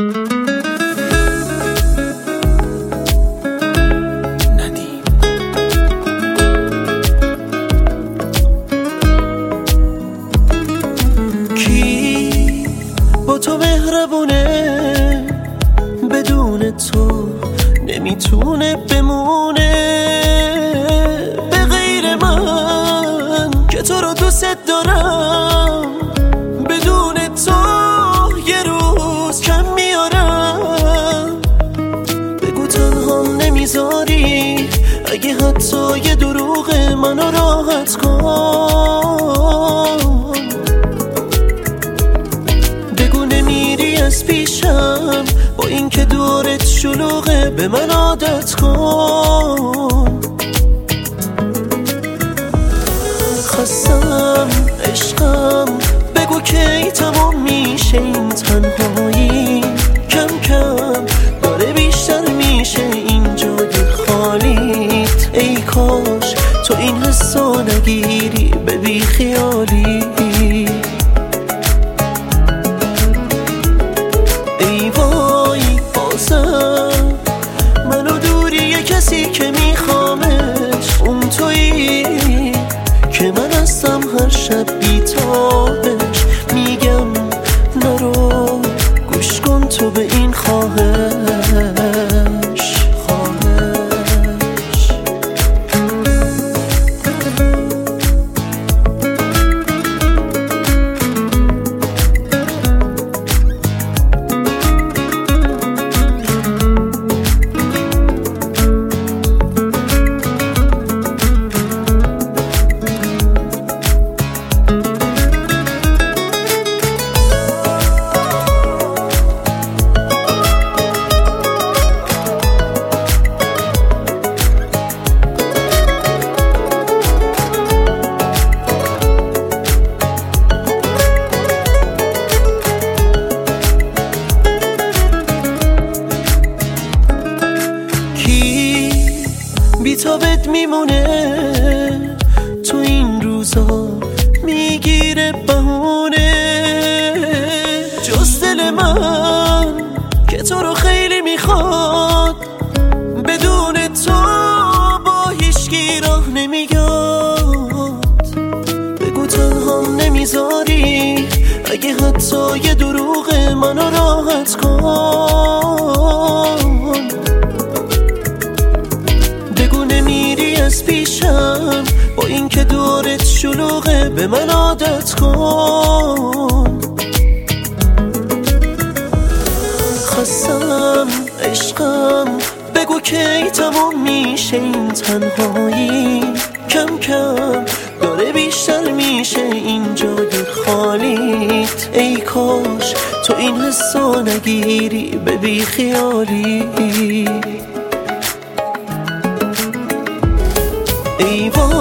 کی با تو مهربونه، بدون تو نمیتونه بمونه. به غیر من که تو رو دوست دارم، بدون تو یه روز کم میارم. بگو تنهام نمیذاری، اگه حتی یه دروغ منو راحت کن. بگو نمیری از پیشم، با این که دورت شلوغه به من عادت کن. خستم عشقم، بگو کی تمام میشه این تنهایی. کم کم داره بیشتر میشه این جای خالیت. ای کاش تو این حسو نگیری به بی خیالی. ای وای بازم منو دوری یه کسی که میخوامش، اون تویی که من هستم هر شب بیتابش. میگم نرو، گوش کن تو به این خواهش. بی‌تابت میمونه تو این روزا، میگیره بهونه. جز دل من که تو رو خیلی میخواد، بدون تو با هیچکی راه نمیاد. بگو تنهام نمیذاری، اگه حتی یه دروغ منو راحت کن. بگو نمیری از پیشم، با این که دورت شلوغه به من عادت کن. خستم عشقم، بگو کی تمام میشه این تنهایی. کم کم داره بیشتر میشه این جای خالیت. ای کاش تو این حسو نگیری به بی خیالی. ای